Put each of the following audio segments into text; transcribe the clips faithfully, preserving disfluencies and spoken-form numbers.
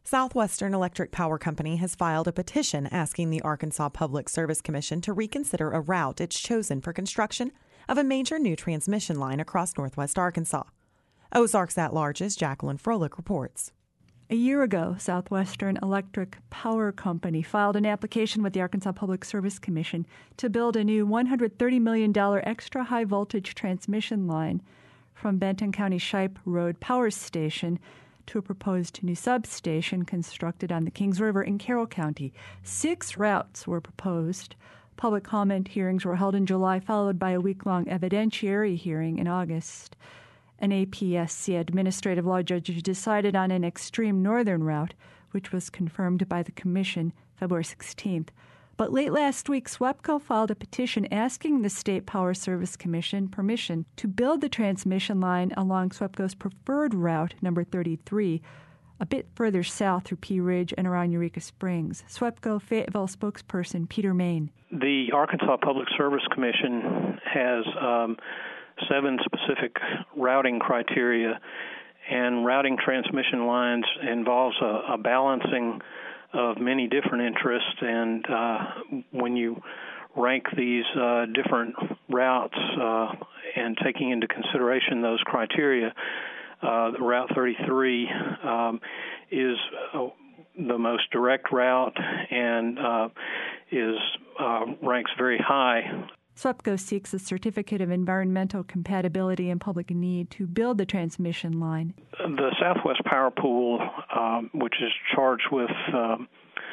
Southwestern Electric Power Company has filed a petition asking the Arkansas Public Service Commission to reconsider a route it's chosen for construction of a major new transmission line across northwest Arkansas. Ozarks at Large's Jacqueline Froelich reports. A year ago, Southwestern Electric Power Company filed an application with the Arkansas Public Service Commission to build a new one hundred thirty million dollars extra high-voltage transmission line from Benton County Shipe Road Power Station to a proposed new substation constructed on the Kings River in Carroll County. Six routes were proposed. Public comment hearings were held in July, followed by a week-long evidentiary hearing in August. An A P S C administrative law judge decided on an extreme northern route, which was confirmed by the commission February sixteenth. But late last week, SWEPCO filed a petition asking the State Power Service Commission permission to build the transmission line along SWEPCO's preferred route, number thirty-three, a bit further south through Pea Ridge and around Eureka Springs. SWEPCO Fayetteville spokesperson Peter Main. The Arkansas Public Service Commission has um, seven specific routing criteria, and routing transmission lines involves a, a balancing of many different interests, and uh, when you rank these uh, different routes uh, and taking into consideration those criteria, uh, the Route thirty-three um, is uh, the most direct route and uh, is uh, ranks very high. SWEPCO seeks a certificate of environmental compatibility and public need to build the transmission line. The Southwest Power Pool, um, which is charged with um,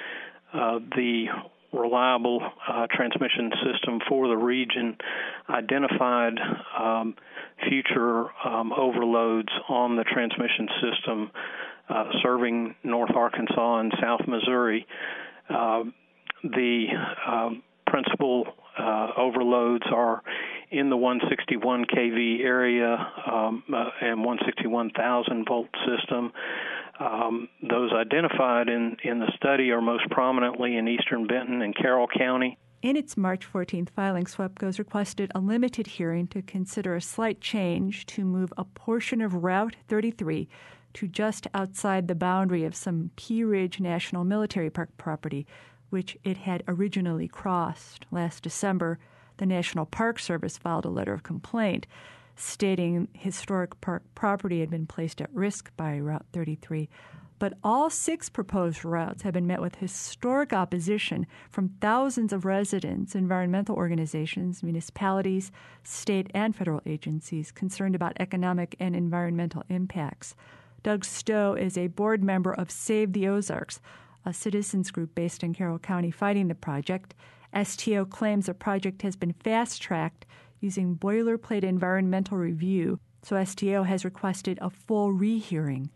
uh, the reliable uh, transmission system for the region, identified um, future um, overloads on the transmission system uh, serving North Arkansas and South Missouri. Uh, the uh, principal Uh, overloads are in the one sixty-one k V area um, uh, and one sixty-one thousand volt system. Um, those identified in, in the study are most prominently in eastern Benton and Carroll County. In its March fourteenth filing, SWEPCO requested a limited hearing to consider a slight change to move a portion of Route thirty-three to just outside the boundary of some Pea Ridge National Military Park property, which it had originally crossed. Last December, the National Park Service filed a letter of complaint stating historic park property had been placed at risk by Route thirty-three. But all six proposed routes have been met with historic opposition from thousands of residents, environmental organizations, municipalities, state and federal agencies concerned about economic and environmental impacts. Doug Stowe is a board member of Save the Ozarks, a citizens group based in Carroll County fighting the project. S T O claims the project has been fast-tracked using boilerplate environmental review, so S T O has requested a full rehearing.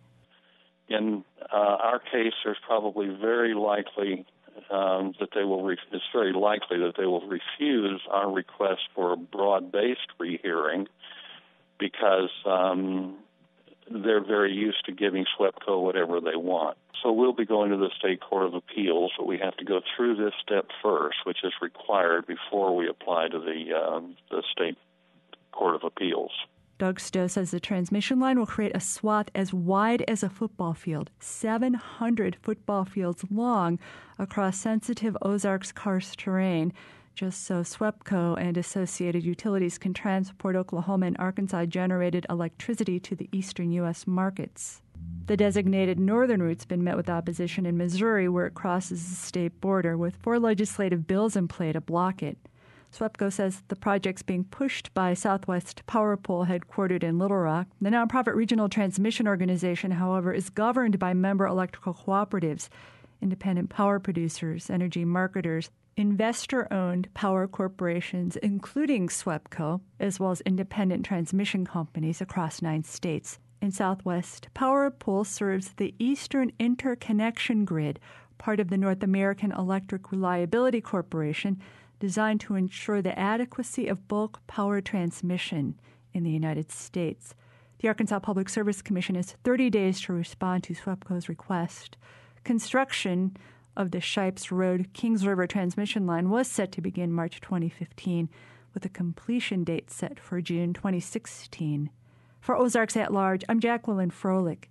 In uh, our case, there's probably very likely um, that they will, re- it's very likely that they will refuse our request for a broad-based rehearing because um, they're very used to giving SWEPCO whatever they want. So we'll be going to the State Court of Appeals, but we have to go through this step first, which is required before we apply to the, uh, the State Court of Appeals. Doug Stowe says the transmission line will create a swath as wide as a football field, seven hundred football fields long across sensitive Ozarks karst terrain, just so SWEPCO and associated utilities can transport Oklahoma and Arkansas-generated electricity to the eastern U S markets. The designated northern route's been met with opposition in Missouri, where it crosses the state border, with four legislative bills in play to block it. SWEPCO says the project's being pushed by Southwest Power Pool, headquartered in Little Rock. The nonprofit regional transmission organization, however, is governed by member electrical cooperatives, independent power producers, energy marketers, investor-owned power corporations, including SWEPCO, as well as independent transmission companies across nine states. In Southwest, Power Pool serves the Eastern Interconnection Grid, part of the North American Electric Reliability Corporation, designed to ensure the adequacy of bulk power transmission in the United States. The Arkansas Public Service Commission has thirty days to respond to SWEPCO's request. Construction of the Shipes Road Kings River transmission line was set to begin March twenty fifteen, with a completion date set for June twenty sixteen. For Ozarks at Large, I'm Jacqueline Froelich.